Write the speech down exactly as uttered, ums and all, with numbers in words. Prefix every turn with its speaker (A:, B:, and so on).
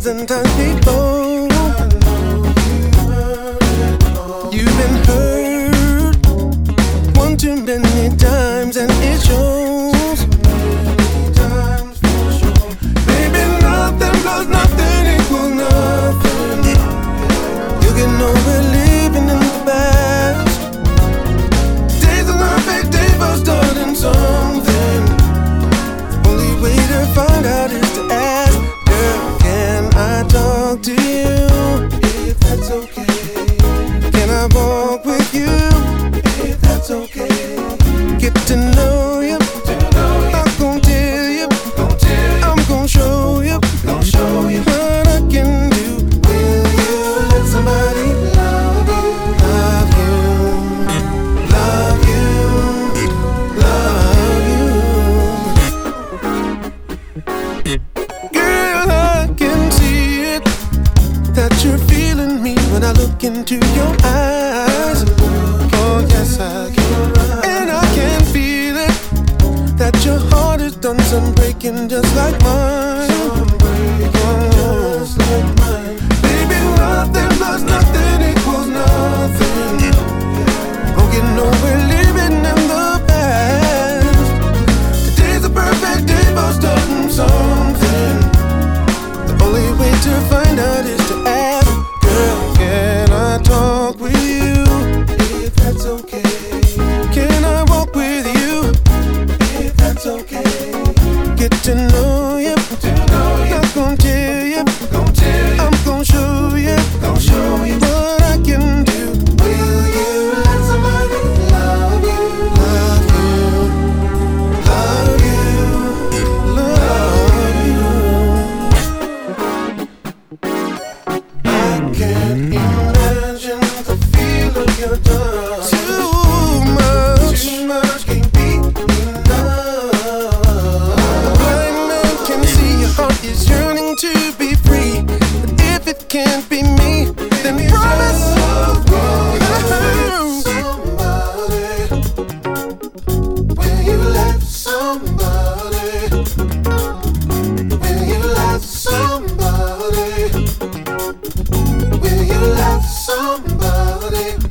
A: thousand times before. You've been hurt one too many times, and it shows. Baby, nothing plus nothing equals nothing. You get over living in the past. Today's a perfect day for starting something. Only way to find out is to ask, girl, can I talk to you? If that's okay. Can I walk with you? If that's okay. Get to know you. I'm gon' tell you. I'm gon' show you. What I can do. Will you let somebody love you? Love you. Love you. Love you. Girl, I can see it, that you're feeling me when I look into your eyes. Oh yes, I can. And I can feel it, that your heart has done some breaking just like mine. Just like mine. Baby, nothing plus nothing equals nothing. Don't get nowhere living in the past. Today's a perfect day for starting something. The only way to find out is to ask, girl, can I talk with you? If that's okay. Can I walk with you? If that's okay. Get to know you. I'm gon' tell you. I'm gon' show you. What I can do. Will you let somebody love you? Love you. Love you. Love you. I can't imagine the feel of your touch. Too much. Too much can't be enough. A blind man can see your heart is yearning to be free. But if it can't be me, then promise. Will you let somebody? Will you let somebody? Will you let somebody?